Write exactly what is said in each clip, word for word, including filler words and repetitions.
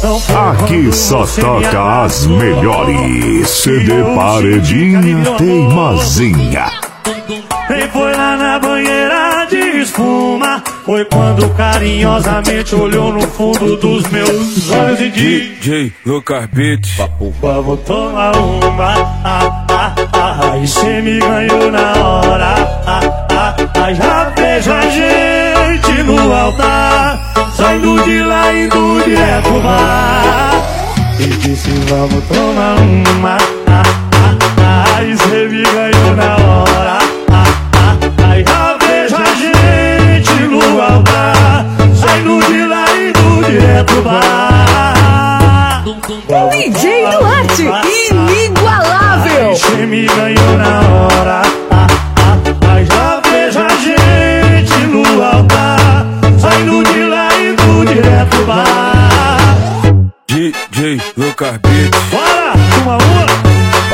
Aqui só toca as melhores. C D Paredinha Teimosinha. Quem foi lá na banheira de espuma foi quando carinhosamente olhou no fundo dos meus olhos e disse: D J Lucas Beats, vamos tomar uma. Ah, ah, ah, e cê me ganhou na hora. Ah, ah, ah, já vejo a gente no altar, saindo de lá indo direto pro bar. E disse: vamos tomar uma. Ah, ah, ah, e cê me ganhou na hora. Já vejo a gente no altar, saindo de lá indo direto pro bar. D J Duarte, inigualável. Você me ganhou na hora. Já vejo a gente no altar, saindo de lá indo direto pro bar. D J Lucas Beats. Bora, uma uma.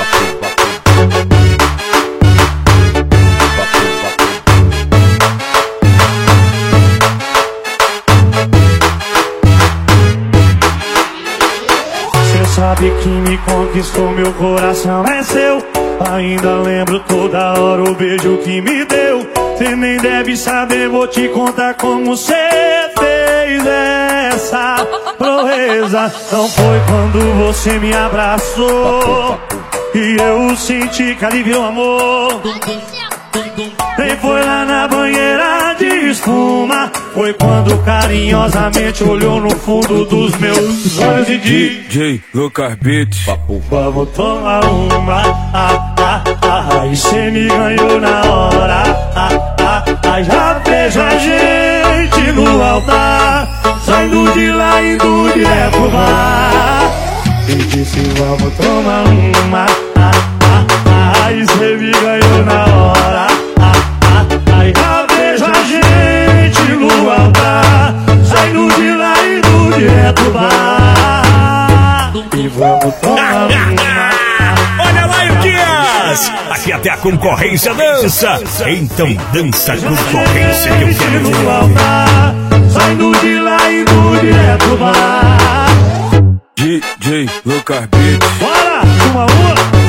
Sabe que me conquistou, meu coração é seu. Ainda lembro toda hora o beijo que me deu. Cê nem deve saber, vou te contar como cê fez essa proeza. Não foi quando você me abraçou e eu senti que aliviou amor. Nem foi lá na banheira de espuma, foi quando carinhosamente olhou no fundo dos meus olhos e disse: D J Lucas Beats, vamos tomar uma. Ah, ah, ah, e cê me ganhou na hora. Ah, ah, ah, já vejo a gente no altar, saindo de lá indo direto pro bar. E disse: vamos tomar uma. Ah, ah, ah, e cê me ganhou na hora. Já vejo a gente no altar, saindo de lá indo direto pro bar. E vamos tomar uma. Olha lá, o Dias! Aqui até a concorrência dança. Então dança a concorrência que eu quero ver. No altar, saindo de lá indo direto pro bar. D J Lucas Beats. Bora, uma uma.